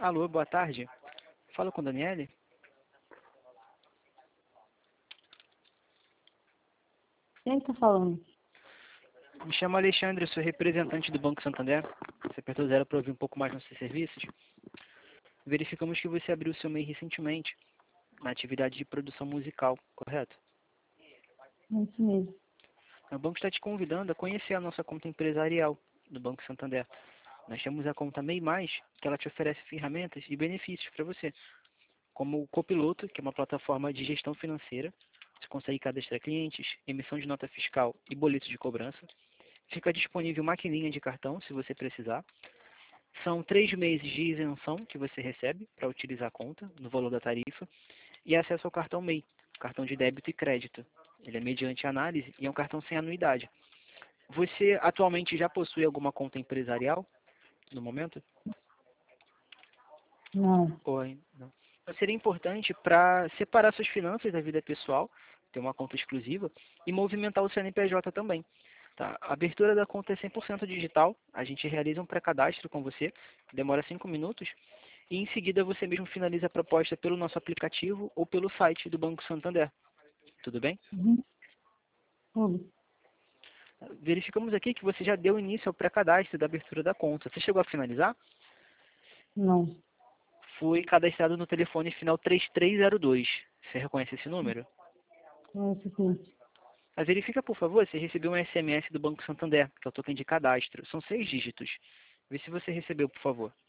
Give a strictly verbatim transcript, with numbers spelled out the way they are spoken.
Alô, boa tarde. Fala com Daniele. Quem está falando? Me chamo Alexandre, sou representante do Banco Santander. Você apertou zero para ouvir um pouco mais nossos serviços. Verificamos que você abriu seu M E I recentemente, na atividade de produção musical, correto? É isso mesmo. O banco está te convidando a conhecer a nossa conta empresarial do Banco Santander. Nós temos a conta M E I Mais, que ela te oferece ferramentas e benefícios para você, como o Copiloto, que é uma plataforma de gestão financeira. Você consegue cadastrar clientes, emissão de nota fiscal e boleto de cobrança. Fica disponível maquininha de cartão, se você precisar. São três meses de isenção que você recebe para utilizar a conta, no valor da tarifa. E acesso ao cartão M E I, cartão de débito e crédito. Ele é mediante análise e é um cartão sem anuidade. Você atualmente já possui alguma conta empresarial no momento? Não. Oi, não. Então, seria importante para separar suas finanças da vida pessoal, ter uma conta exclusiva e movimentar o C N P J também. Tá? A abertura da conta é cem por cento digital, a gente realiza um pré-cadastro com você, demora cinco minutos, e em seguida você mesmo finaliza a proposta pelo nosso aplicativo ou pelo site do Banco Santander. Tudo bem? Uhum. Tudo. Verificamos aqui que você já deu início ao pré-cadastro da abertura da conta. Você chegou a finalizar? Não. Foi cadastrado no telefone final três três zero dois. Você reconhece esse número? É isso sim. Mas verifica, por favor, se recebeu um S M S do Banco Santander, que é o token de cadastro. São seis dígitos. Vê se você recebeu, por favor.